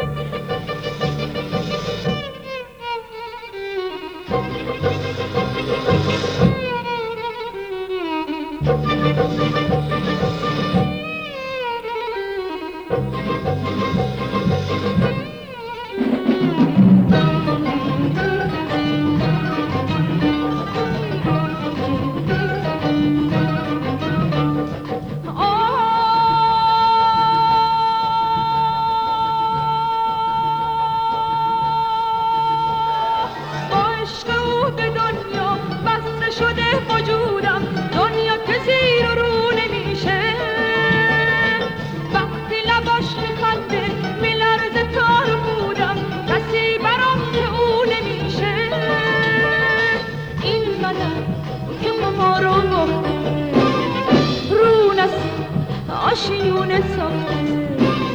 آشیونه ساخته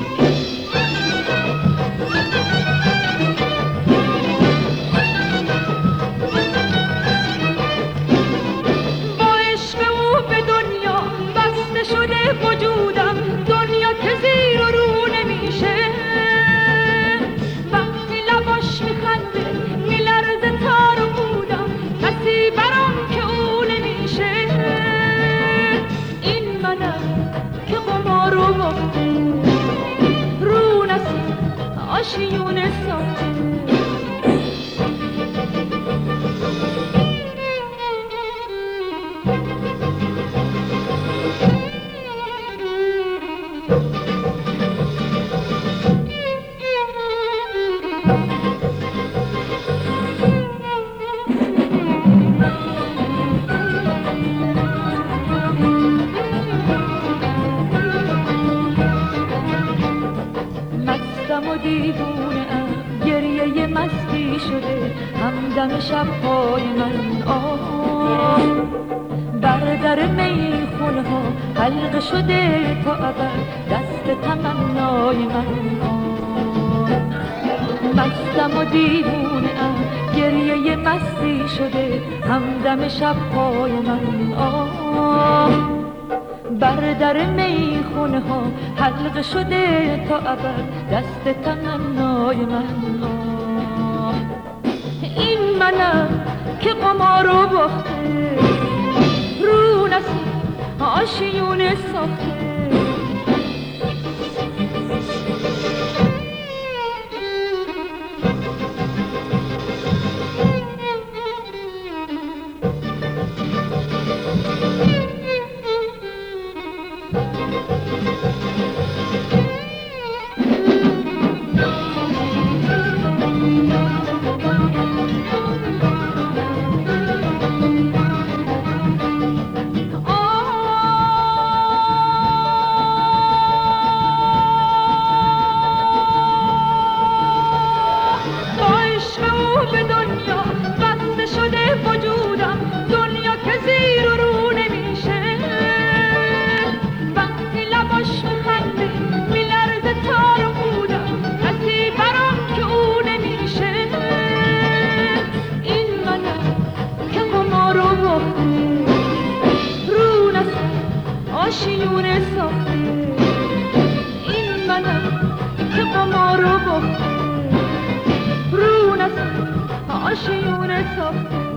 با عشق او به دنیا بسته شده وجودم، دنیا که زیر و رو نمیشه. وقتی لباش میخنده میلرزه تار و پودم، کسی برام که او نمیشه. این منم که قمار و باخته، رو نسیم آشیونه ساخته. مستم و دیوونه ام، گریه مستی شده همدم شب‌های من. بر در میخونه ها حلقه شده تا ابد دست تمنای من. مستم و دیوونه ام، گریه مستی شده همدم شب‌های من. بر در میخونه ها حلقه شده تا ابد دست تمنای من. این منم که قمار و باخته، رو نسیم آشیونه ساخته. آشیونه ساخته. این منم که قمار و باخته، رو نسیم آشیونه ساخته.